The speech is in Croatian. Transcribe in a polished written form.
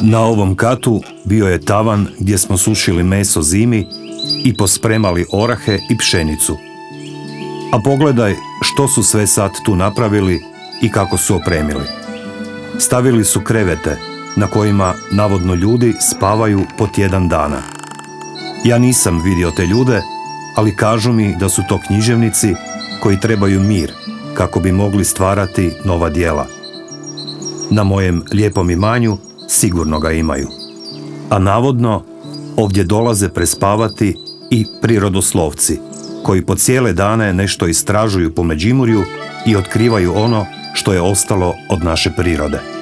Na ovom katu bio je tavan gdje smo sušili meso zimi i pospremali orahe i pšenicu. A pogledaj što su sve sad tu napravili i kako su opremili. Stavili su krevete na kojima navodno ljudi spavaju po tjedan dana. Ja nisam vidio te ljude, ali kažu mi da su to književnici koji trebaju mir kako bi mogli stvarati nova djela. Na mojem lijepom imanju sigurno ga imaju. A navodno ovdje dolaze prespavati i prirodoslovci koji po cijele dane nešto istražuju po Međimurju i otkrivaju ono što je ostalo od naše prirode.